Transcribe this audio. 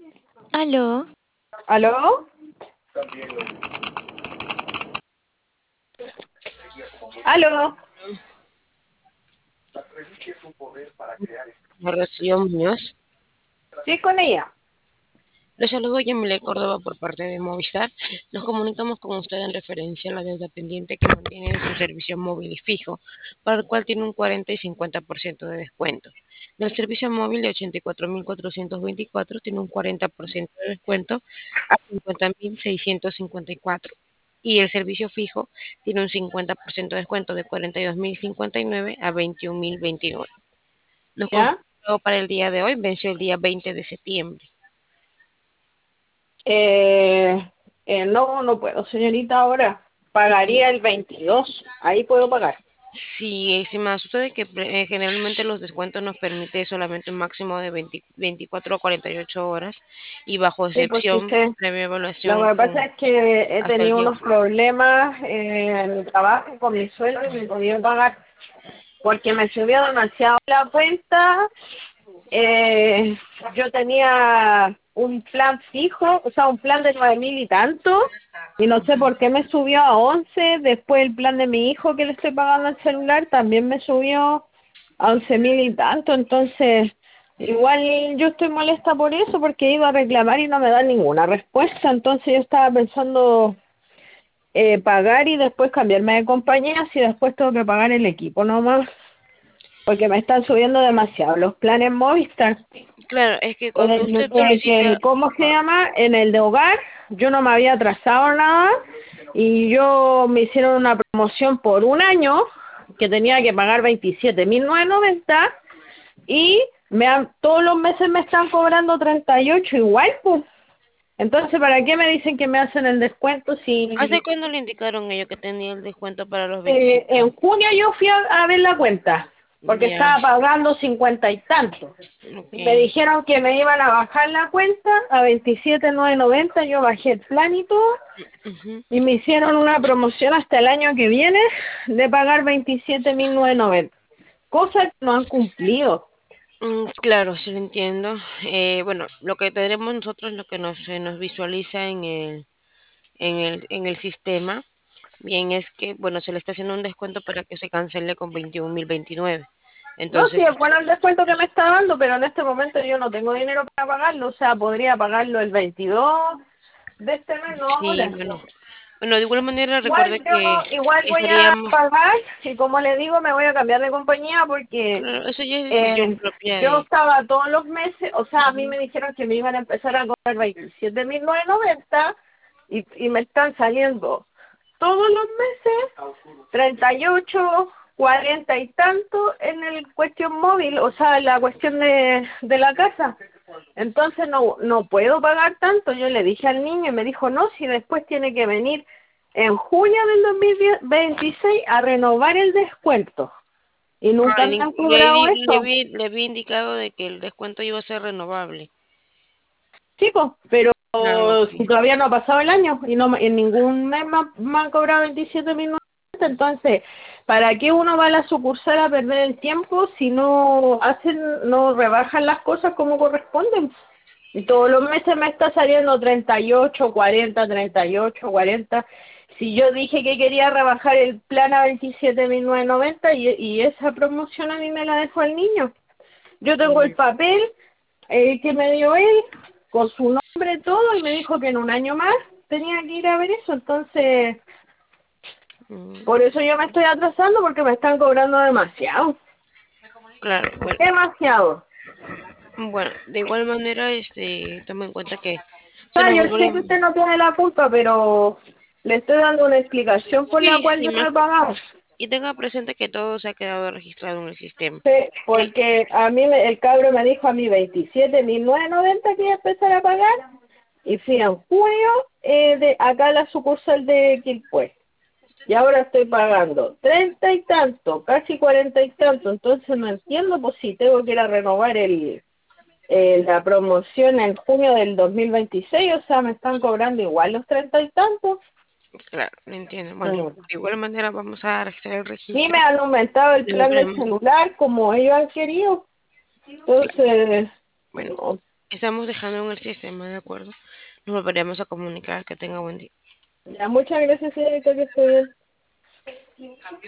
Aló, ¿Aló? ¿Aló? Rocío Muñoz. Sí, con ella. Los saludo Yamile Córdoba por parte de Movistar. Nos comunicamos con usted en referencia a la deuda pendiente que mantiene en su servicio móvil y fijo, para el cual tiene un 40 y 50% de descuento. Del servicio móvil de 84.424 tiene un 40% de descuento a 50.654. Y el servicio fijo tiene un 50% de descuento de 42.059 a 21.029. Nos ¿Ya? confirmó para el día de hoy, venció el día 20 de septiembre. Eh, no, no puedo, señorita, ahora. Pagaría el 22. Ahí puedo pagar. Sí, sí me sucede que generalmente los descuentos nos permite solamente un máximo de 24 a 48 horas y bajo Sí, pues sí excepción, sé. previa Lo evaluación que pasa con es que he hasta el tenido día. unos problemas en el trabajo con mi sueldo y me he podido pagar porque me subió demasiado la cuenta. Eh, yo tenía un plan fijo, o sea, un plan de 9.000 y tanto, y no sé por qué me subió a 11. Después el plan de mi hijo que le estoy pagando al celular también me subió a 11.000 y tanto. Entonces, igual yo estoy molesta por eso, porque he ido a reclamar y no me dan ninguna respuesta. Entonces yo estaba pensando pagar y después cambiarme de compañía, si después tengo que pagar el equipo nomás, porque me están subiendo demasiado los planes Movistar. Claro, es que cuando usted solicita, ¿Cómo se llama? En el de hogar, yo no me había atrasado nada y yo me hicieron una promoción por un año que tenía que pagar 27.990 y todos los meses me están cobrando 38 igual, pues. Entonces, ¿para qué me dicen que me hacen el descuento ¿hace si cuándo le indicaron ellos que tenía el descuento para los 27? en junio yo fui a ver la cuenta, porque Ya, estaba pagando 50 y tanto. ok. Y me dijeron que me iban a bajar la cuenta a 27.990, yo bajé el plan y todo, Ujú. y me hicieron una promoción hasta el año que viene de pagar 27.990. Cosas que no han cumplido. Claro, sí lo entiendo. Bueno, lo que tenemos nosotros, lo que se nos visualiza en el sistema, bien es que, bueno, se le está haciendo un descuento para que se cancele con 21.029. No, sí, Entonces, es bueno el descuento que me está dando, pero en este momento yo no tengo dinero para pagarlo, o sea, podría pagarlo el 22 de este mes, no sí, ahora. bueno, de igual manera recuerde Igual que igual voy a estaríamos, pagar y como le digo me voy a cambiar de compañía porque claro, eso ya es decisión propia yo de, estaba todos los meses, o sea, a mí ujú, me dijeron que me iban a empezar a cobrar 27.990 y me están saliendo todos los meses 38, 40 y tanto en el cuestión móvil, o sea, en la cuestión de la casa. Entonces no puedo pagar tanto. Yo le dije al niño y me dijo, no, si después tiene que venir en junio del 2026 a renovar el descuento. Y nunca me han cobrado eso. le había indicado de que el descuento iba a ser renovable. Chicos, pero Ah, si ok. todavía no ha pasado el año y no en ningún mes me han cobrado 27.000. Entonces, ¿para qué uno va a la sucursal a perder el tiempo si no rebajan las cosas como corresponden? Y todos los meses me está saliendo 38, 40, 38, 40. Si yo dije que quería rebajar el plan a 27.990 y esa promoción a mí me la dejó el niño. Yo tengo el Mm, papel que me dio él con su nombre todo y me dijo que en un año más tenía que ir a ver eso. Entonces, por mm, eso yo me estoy atrasando porque me están cobrando demasiado. claro, bueno. Demasiado. Bueno, de igual manera, toma en cuenta que se Ah, nos yo sé que vuelve. usted no tiene la culpa, pero le estoy dando una explicación por la Sí, cual sí, yo no más. he pagado. Y tenga presente que todo se ha quedado registrado en el sistema. Sí, El, porque a mí el cabro me dijo a mí 27.990 que iba a empezar a pagar y fui en junio de acá a la sucursal de Quilpué. Y ahora estoy pagando 30 y tanto, casi 40 y tanto. Entonces no entiendo pues si tengo que ir a renovar la promoción en junio del 2026, o sea, me están cobrando igual los 30 y tantos. claro, no entiendo. Bueno, Mm. de igual manera vamos a registrar el Y me registro han aumentado el de los plan del problemas. celular como ellos han querido. Claro, Entonces, bueno, no. Estamos dejando en el sistema, ¿de acuerdo? Nos volveremos a comunicar. Que tenga buen día. Ya, muchas gracias, señorita, que esté bien.